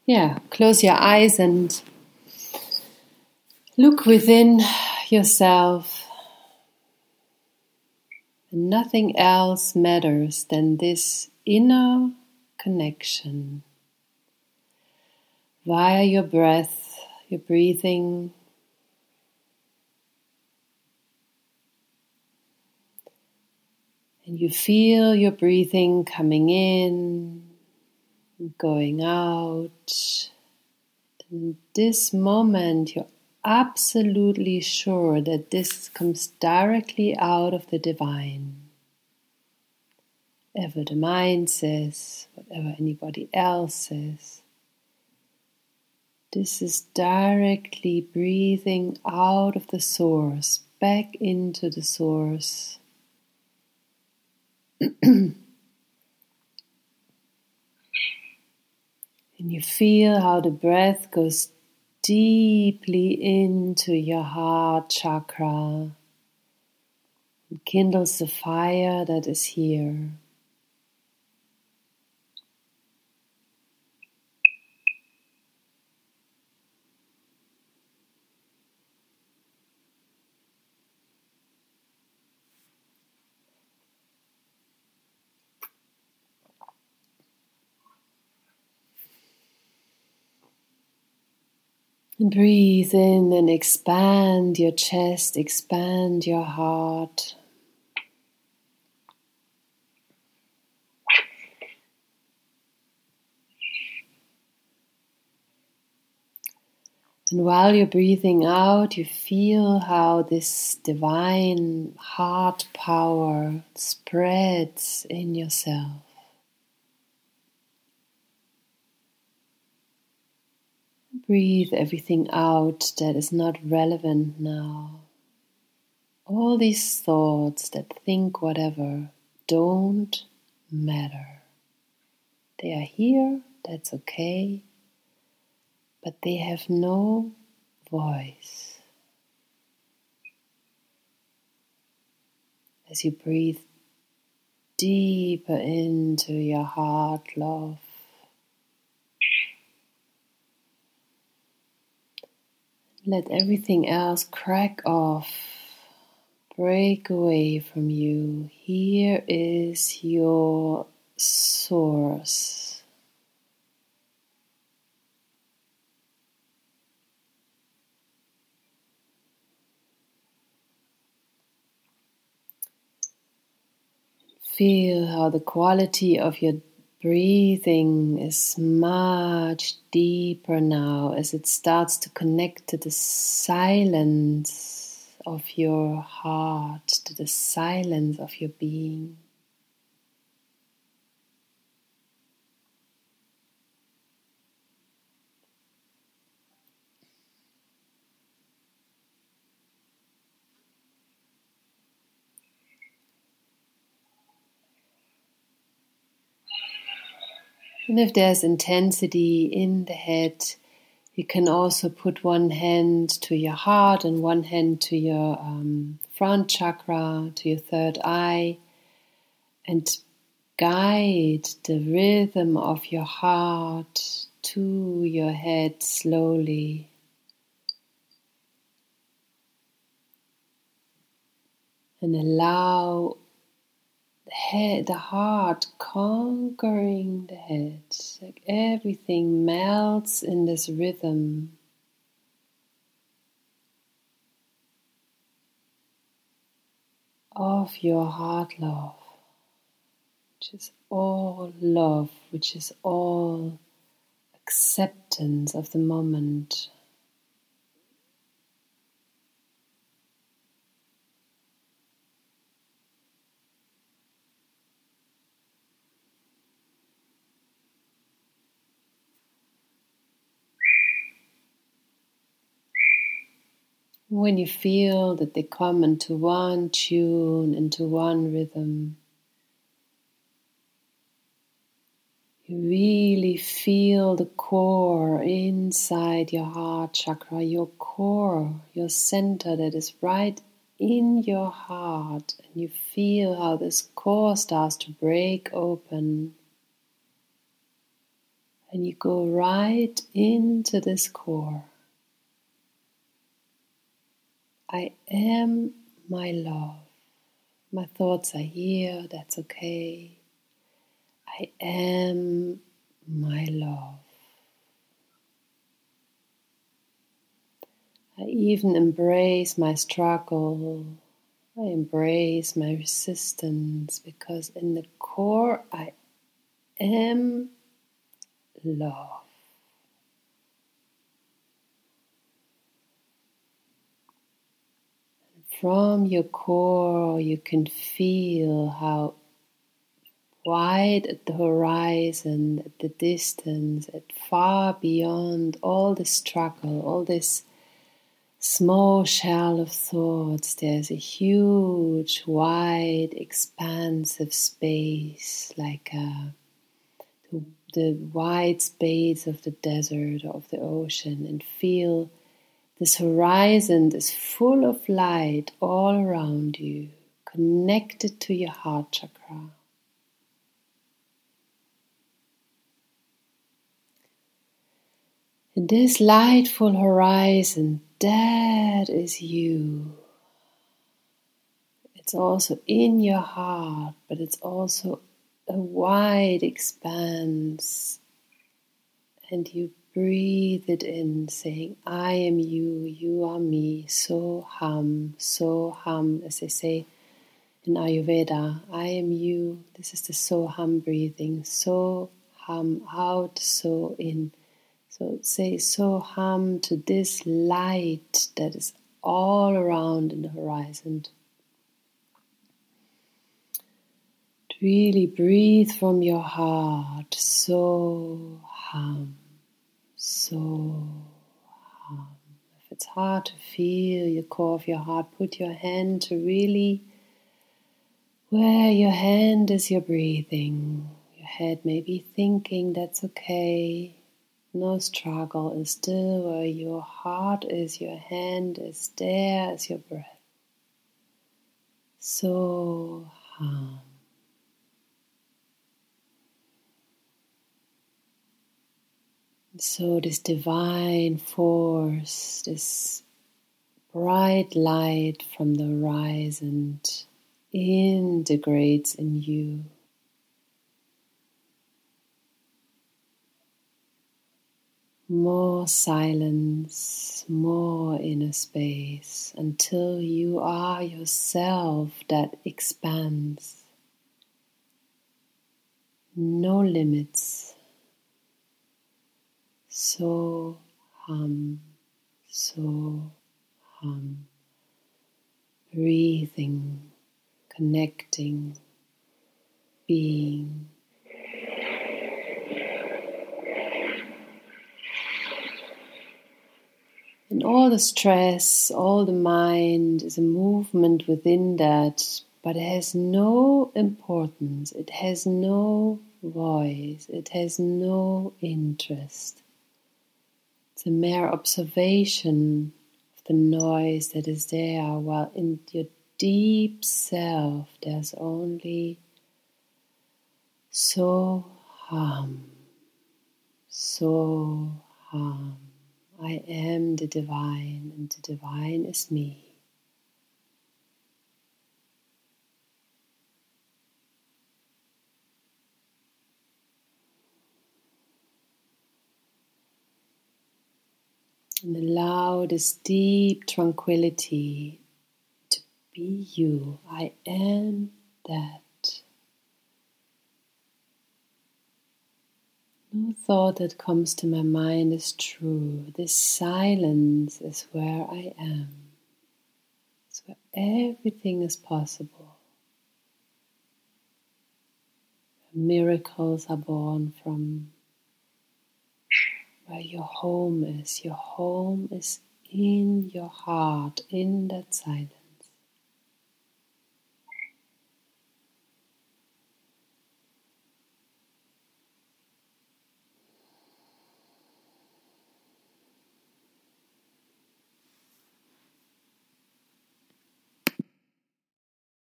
Close your eyes and look within yourself. And nothing else matters than this inner connection via your breath, your breathing. And you feel your breathing coming in, going out. In this moment, you're absolutely sure that this comes directly out of the divine. Whatever the mind says, whatever anybody else says, this is directly breathing out of the source, back into the source. And you feel how the breath goes deeply into your heart chakra and kindles the fire that is here. And breathe in and expand your chest, expand your heart. And while you're breathing out, you feel how this divine heart power spreads in yourself. Breathe everything out that is not relevant now. All these thoughts that think whatever don't matter. They are here, that's okay, but they have no voice. As you breathe deeper into your heart love, let everything else crack off, break away from you. Here is your source. Feel how the quality of your breathing is much deeper now as it starts to connect to the silence of your heart, to the silence of your being. And if there's intensity in the head, you can also put one hand to your heart and one hand to your front chakra, to your third eye, and guide the rhythm of your heart to your head slowly. And allow the heart conquering the head, like everything melts in this rhythm. Of your heart love, which is all love, which is all acceptance of the moment. When you feel that they come into one tune, into one rhythm, you really feel the core inside your heart chakra, your core, your center that is right in your heart. And you feel how this core starts to break open. And you go right into this core. I am my love. My thoughts are here, that's okay. I am my love. I even embrace my struggle. I embrace my resistance because in the core I am love. From your core you can feel how wide at the horizon, at the distance, at far beyond all the struggle, all this small shell of thoughts, there's a huge, wide, expansive space, like the wide space of the desert or of the ocean, and feel this horizon is full of light all around you, connected to your heart chakra. In this lightful horizon, that is you. It's also in your heart, but it's also a wide expanse. And you breathe it in, saying, I am you, you are me, so hum, as they say in Ayurveda. I am you. This is the so hum breathing. So hum out, so in. So say so hum to this light that is all around in the horizon. To really breathe from your heart. So hum, so hum. If it's hard to feel your core of your heart, put your hand to really where your hand is your breathing. Your head may be thinking, that's okay. No struggle, is still where your heart is, your hand is there as your breath. So hum. So this divine force, this bright light from the horizon integrates in you. More silence, more inner space, until you are yourself that expands. No limits. So hum, so hum. Breathing, connecting, being. And all the stress, all the mind is a movement within that, but it has no importance, it has no voice, it has no interest. It's a mere observation of the noise that is there, while in your deep self there's only so hum, so hum. I am the divine, and the divine is me. And allow this deep tranquility to be you. I am that. No thought that comes to my mind is true. This silence is where I am. It's where everything is possible. Miracles are born from. Where your home is. Your home is in your heart, in that silence.